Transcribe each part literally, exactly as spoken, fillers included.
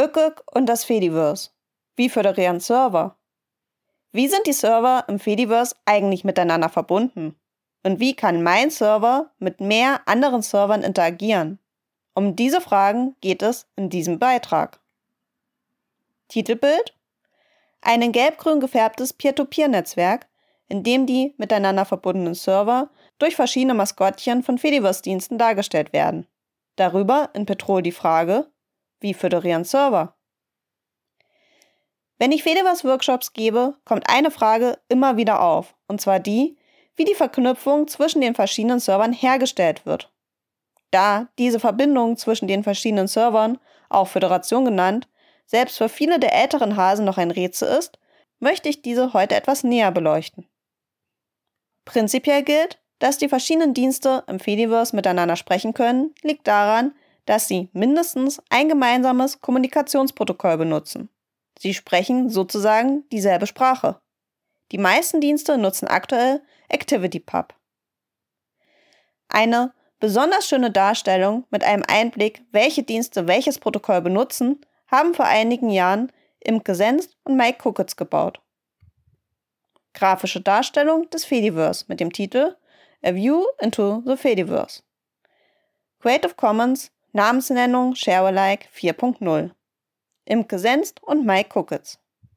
Ö K K und das Fediverse. Wie föderieren Server? Wie sind die Server im Fediverse eigentlich miteinander verbunden? Und wie kann mein Server mit mehr anderen Servern interagieren? Um diese Fragen geht es in diesem Beitrag. Titelbild: Ein in gelb-grün gefärbtes Peer-to-Peer-Netzwerk, in dem die miteinander verbundenen Server durch verschiedene Maskottchen von Fediverse-Diensten dargestellt werden. Darüber in Petrol die Frage: Wie föderieren Server? Wenn ich Fediverse-Workshops gebe, kommt eine Frage immer wieder auf, und zwar die, wie die Verknüpfung zwischen den verschiedenen Servern hergestellt wird. Da diese Verbindung zwischen den verschiedenen Servern, auch Föderation genannt, selbst für viele der älteren Hasen noch ein Rätsel ist, möchte ich diese heute etwas näher beleuchten. Prinzipiell gilt, dass die verschiedenen Dienste im Fediverse miteinander sprechen können, liegt daran, dass sie mindestens ein gemeinsames Kommunikationsprotokoll benutzen. Sie sprechen sozusagen dieselbe Sprache. Die meisten Dienste nutzen aktuell ActivityPub. Eine besonders schöne Darstellung mit einem Einblick, welche Dienste welches Protokoll benutzen, haben vor einigen Jahren Imke Senst und Mike Kuckitz gebaut. Grafische Darstellung des Fediverse mit dem Titel A View into the Fediverse. Creative Commons, Namensnennung Sharealike vier Punkt null. Imke Senst und Mike Kuckitz.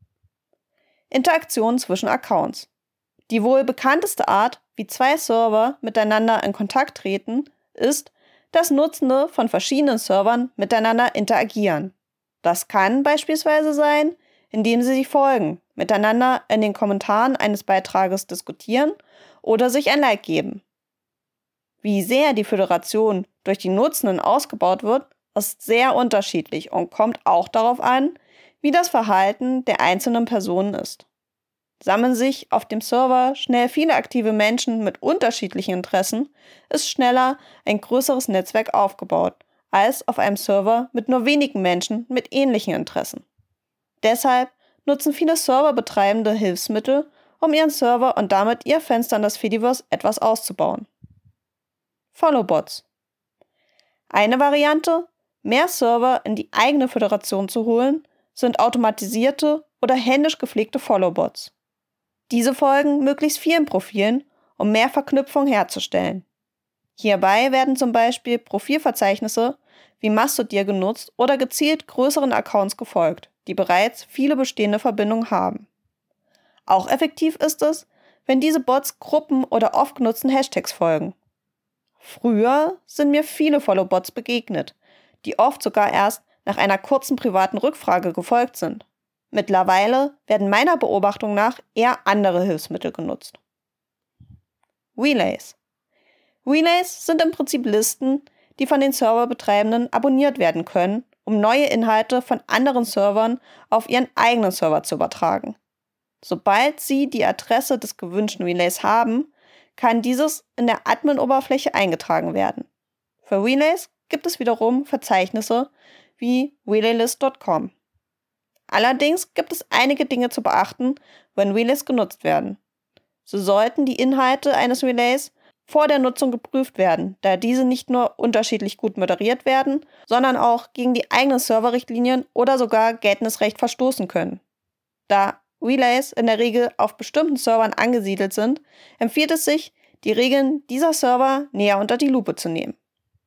Interaktion zwischen Accounts. Die wohl bekannteste Art, wie zwei Server miteinander in Kontakt treten, ist, dass Nutzende von verschiedenen Servern miteinander interagieren. Das kann beispielsweise sein, indem sie sich folgen, miteinander in den Kommentaren eines Beitrages diskutieren oder sich ein Like geben. Wie sehr die Föderation durch die Nutzenden ausgebaut wird, ist sehr unterschiedlich und kommt auch darauf an, wie das Verhalten der einzelnen Personen ist. Sammeln sich auf dem Server schnell viele aktive Menschen mit unterschiedlichen Interessen, ist schneller ein größeres Netzwerk aufgebaut, als auf einem Server mit nur wenigen Menschen mit ähnlichen Interessen. Deshalb nutzen viele Serverbetreibende Hilfsmittel, um ihren Server und damit ihr Fenster in das Fediverse etwas auszubauen. Followbots. Eine Variante, mehr Server in die eigene Föderation zu holen, sind automatisierte oder händisch gepflegte Followbots. Diese folgen möglichst vielen Profilen, um mehr Verknüpfung herzustellen. Hierbei werden zum Beispiel Profilverzeichnisse wie Mastodon genutzt oder gezielt größeren Accounts gefolgt, die bereits viele bestehende Verbindungen haben. Auch effektiv ist es, wenn diese Bots Gruppen oder oft genutzten Hashtags folgen. Früher sind mir viele Followbots begegnet, die oft sogar erst nach einer kurzen privaten Rückfrage gefolgt sind. Mittlerweile werden meiner Beobachtung nach eher andere Hilfsmittel genutzt. Relays. Relays sind im Prinzip Listen, die von den Serverbetreibenden abonniert werden können, um neue Inhalte von anderen Servern auf ihren eigenen Server zu übertragen. Sobald Sie die Adresse des gewünschten Relays haben, kann dieses in der Admin-Oberfläche eingetragen werden. Für Relays gibt es wiederum Verzeichnisse wie relaylist Punkt com. Allerdings gibt es einige Dinge zu beachten, wenn Relays genutzt werden. So sollten die Inhalte eines Relays vor der Nutzung geprüft werden, da diese nicht nur unterschiedlich gut moderiert werden, sondern auch gegen die eigenen Serverrichtlinien oder sogar geltendes Recht verstoßen können. Da Relays in der Regel auf bestimmten Servern angesiedelt sind, empfiehlt es sich, die Regeln dieser Server näher unter die Lupe zu nehmen.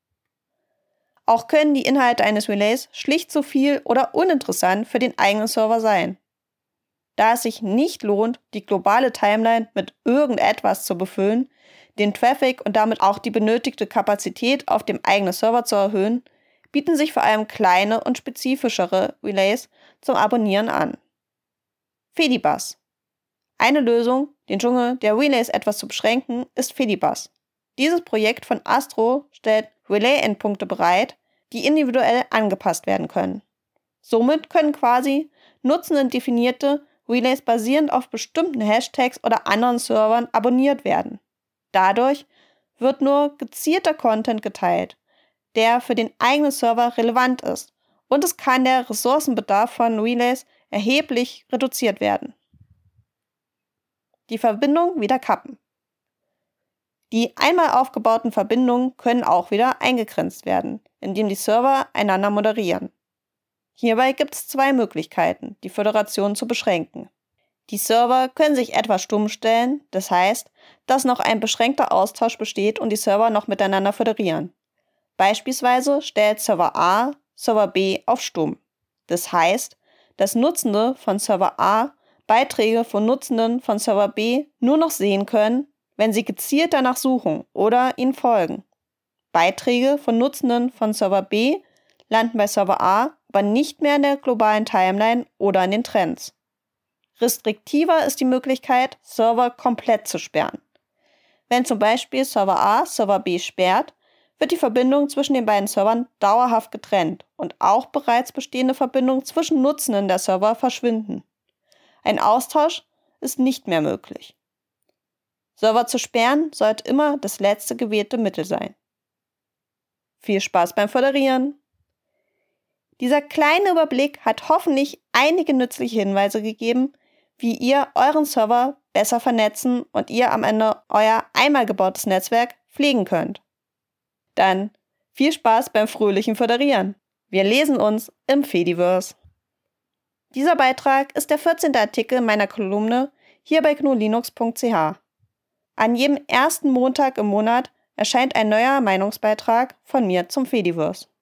Auch können die Inhalte eines Relays schlicht zu viel oder uninteressant für den eigenen Server sein. Da es sich nicht lohnt, die globale Timeline mit irgendetwas zu befüllen, den Traffic und damit auch die benötigte Kapazität auf dem eigenen Server zu erhöhen, bieten sich vor allem kleine und spezifischere Relays zum Abonnieren an. Fedibus. Eine Lösung, den Dschungel der Relays etwas zu beschränken, ist Fedibus. Dieses Projekt von Astro stellt Relay-Endpunkte bereit, die individuell angepasst werden können. Somit können quasi nutzenden definierte Relays basierend auf bestimmten Hashtags oder anderen Servern abonniert werden. Dadurch wird nur gezielter Content geteilt, der für den eigenen Server relevant ist, und es kann der Ressourcenbedarf von Relays erheblich reduziert werden. Die Verbindung wieder kappen. Die einmal aufgebauten Verbindungen können auch wieder eingegrenzt werden, indem die Server einander moderieren. Hierbei gibt es zwei Möglichkeiten, die Föderation zu beschränken. Die Server können sich etwa stumm stellen, das heißt, dass noch ein beschränkter Austausch besteht und die Server noch miteinander föderieren. Beispielsweise stellt Server A Server B auf stumm. Das heißt, dass Nutzende von Server A Beiträge von Nutzenden von Server B nur noch sehen können, wenn sie gezielt danach suchen oder ihnen folgen. Beiträge von Nutzenden von Server B landen bei Server A aber nicht mehr in der globalen Timeline oder in den Trends. Restriktiver ist die Möglichkeit, Server komplett zu sperren. Wenn zum Beispiel Server A Server B sperrt, wird die Verbindung zwischen den beiden Servern dauerhaft getrennt und auch bereits bestehende Verbindungen zwischen Nutzenden der Server verschwinden. Ein Austausch ist nicht mehr möglich. Server zu sperren sollte immer das letzte gewählte Mittel sein. Viel Spaß beim Föderieren! Dieser kleine Überblick hat hoffentlich einige nützliche Hinweise gegeben, wie ihr euren Server besser vernetzen und ihr am Ende euer einmal gebautes Netzwerk pflegen könnt. Dann viel Spaß beim fröhlichen Föderieren. Wir lesen uns im Fediverse. Dieser Beitrag ist der vierzehnte Artikel meiner Kolumne hier bei gnulinux punkt c h. An jedem ersten Montag im Monat erscheint ein neuer Meinungsbeitrag von mir zum Fediverse.